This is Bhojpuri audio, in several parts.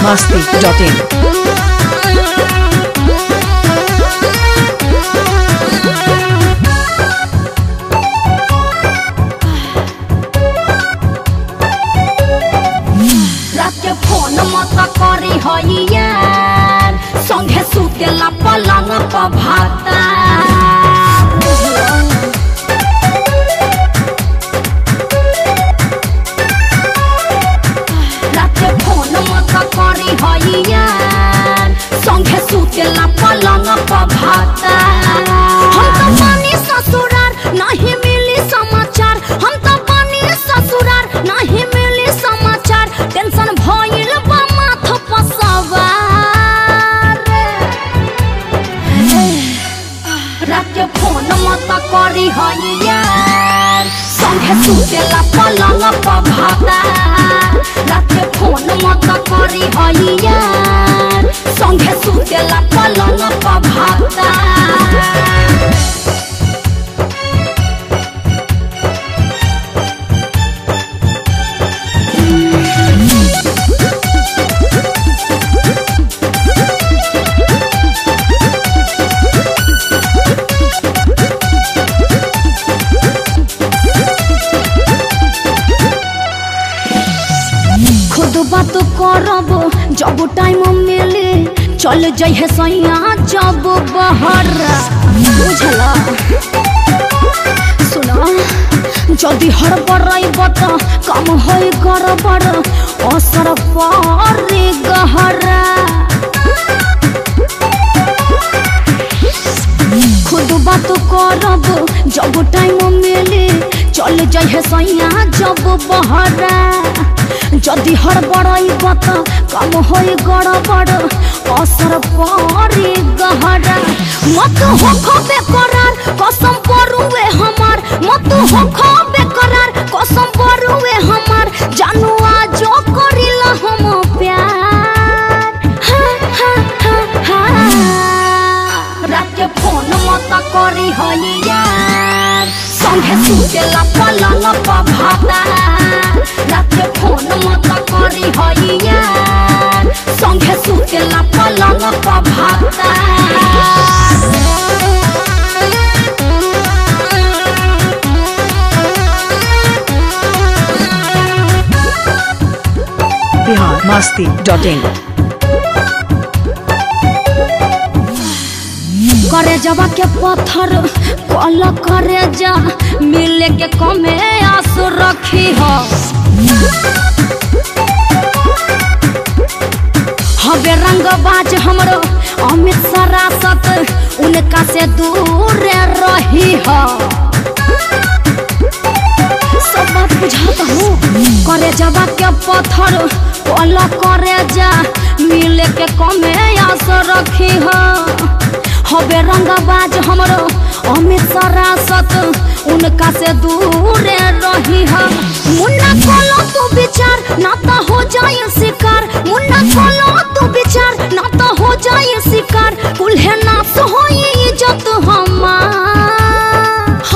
biharmasti.in करी होइया संगे सुतेला पलंग पर भाता राते फोन मत करी होइया संगे सुतेला पलंग पर भाता हम तो पानी ससुरार नहीं मिली समाचार हम तो पानी ससुरार नहीं मिली समाचार टेंशन भइल करी होइया संगे सुतेला पलंग पर भाता राते फोन मत करी होइया संगे सुतेला पलंग पर भाता बात करब जब टाइम मिले चल जाइए सैया जब बहर बुझला सुना जदि हड़बड़ाइब त कम होई गड़बड़ असर पड़े गहरा खुद बात करब जब टाइम मिले चल जाइए सैया जब बहरा जदि हड़बड़ाइब त कम होई गड़बड़ असर पड़े गहरा मत होखो बेकरार कसम परुए हमार मत होखो बेकरार कसम परुए हमार जानू आज करिला हम प्यार रात फोन मत करी होइया संगे सुतेला पलंग पर भाता राते फोन मत करी होइया संगे सुतेला पलंग पर भाता biharmasti.in करे जवा के पत्थर कल करे जा मिले के कमे आस रखी हो हवे रंगबाज हमरो अमित सरासत उनका से दूर रही हो सब बात बुझाता हूँ करे जवा के पत्थर कल करे जा मिले के कमे आस रखी हो हवे रंगबाज हमरो अमित सरासत उनका से दूर रही है मुन्ना कोलो तू विचार ना तो हो जाए शिकार मुन्ना कोलो तू विचार ना तो हो जाए शिकार कुल्हे नाश हो इज्जत हमार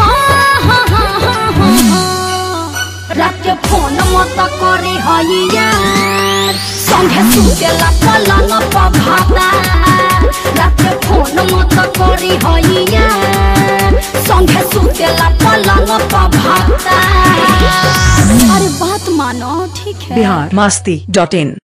रात फोन मत करी होइया संगे सुतेला पलंग पर भाता राते फोन मत करी होइया संगे सुतेला पलंग पर भाता अरे बात मानो ठीक है biharmasti.in